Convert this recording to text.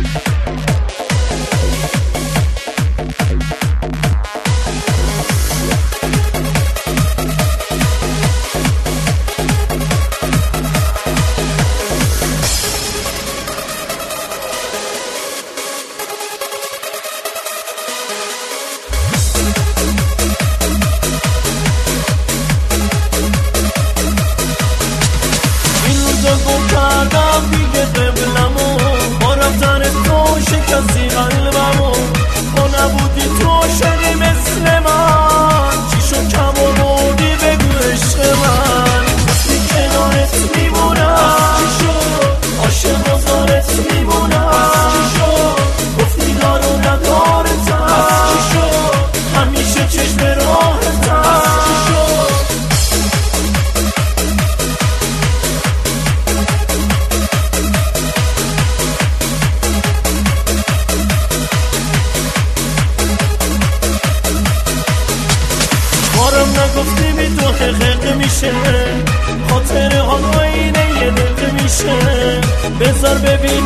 کردم دیگه قبلمو با رفتن تو شکستی قلبمو با نبودی تو شدی مثل من چی شد کم و بودی بگو عشق من گفتی کنارت میمونم چی شد عاشق بازارت میمونم چی شد گفتی دار و ندارتم چی شد همیشه چشم راحتم چی شد بارم نگفتی بی تو حقیق میشه خاطر ها آینه یه دقیقه میشه بذار ببین